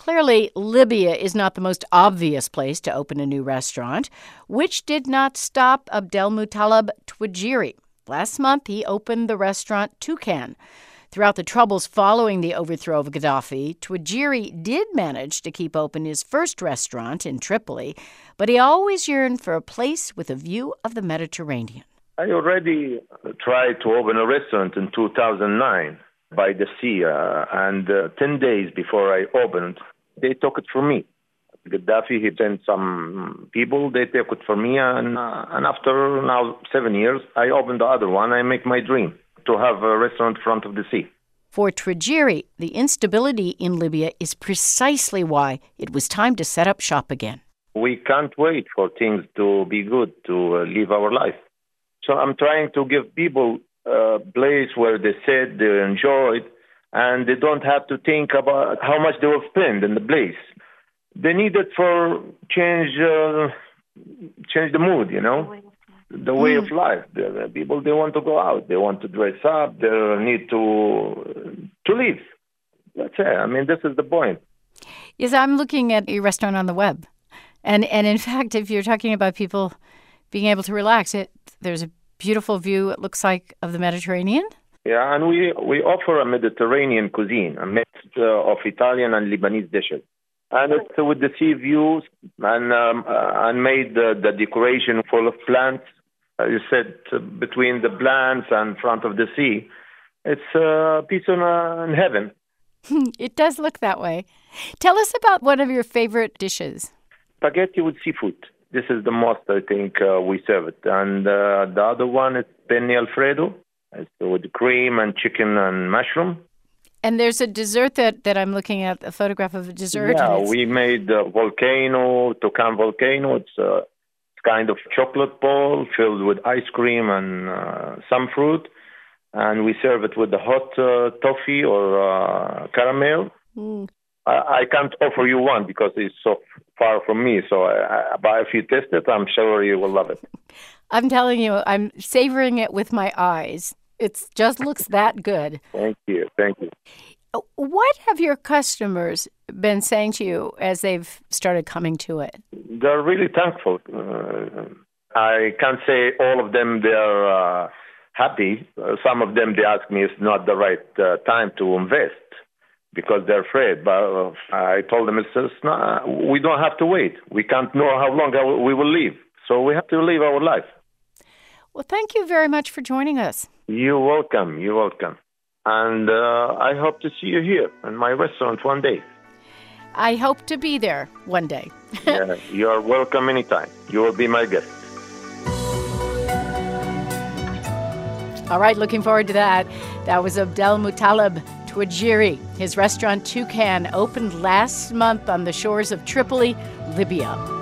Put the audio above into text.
Clearly, Libya is not the most obvious place to open a new restaurant, which did not stop Abdelmutallab Twajiri. Last month, he opened the restaurant Toucan. Throughout the troubles following the overthrow of Gaddafi, Twajiri did manage to keep open his first restaurant in Tripoli, but he always yearned for a place with a view of the Mediterranean. I already tried to open a restaurant in 2009 by the sea, and 10 days before I opened, they took it from me. Gaddafi, he sent some people, they took it from me, and after now 7 years, I opened the other one. I make my dream to have a restaurant in front of the sea. For Twajiri, the instability in Libya is precisely why it was time to set up shop again. We can't wait for things to be good, to live our life. So I'm trying to give people a place where they sit, they enjoy it, and they don't have to think about how much they will spend in the place. They need it for change the mood, the way of life. The people, they want to go out, they want to dress up, they need to live. That's it. I mean, this is the point. Yes, I'm looking at your restaurant on the web. And in fact, if you're talking about people being able to relax, there's a beautiful view, it looks like, of the Mediterranean. Yeah, and we offer a Mediterranean cuisine, a mix of Italian and Lebanese dishes. And it's with the sea views and made the decoration full of plants. You said between the plants and front of the sea. It's a piece in heaven. It does look that way. Tell us about one of your favorite dishes. Spaghetti with seafood. This is the most, I think, we serve it. And the other one is penne Alfredo. It's with cream and chicken and mushroom. And there's a dessert that I'm looking at, a photograph of a dessert. Yeah, we made volcano, Toucan volcano. It's kind of chocolate ball filled with ice cream and some fruit. And we serve it with the hot toffee or caramel. Mm. I can't offer you one because it's so far from me. So but if you taste it, I'm sure you will love it. I'm telling you, I'm savoring it with my eyes. It just looks that good. Thank you. What have your customers been saying to you as they've started coming to it? They're really thankful. I can't say all of them they're happy. Some of them, they ask me it's not the right time to invest because they're afraid. But I told them it's not, we don't have to wait. We can't know how long we will live. So we have to live our life. Well, thank you very much for joining us. You're welcome. And I hope to see you here in my restaurant one day. I hope to be there one day. Yeah, you are welcome anytime. You will be my guest. All right, looking forward to that. That was Abdelmutallab Twajiri. His restaurant Toucan opened last month on the shores of Tripoli, Libya.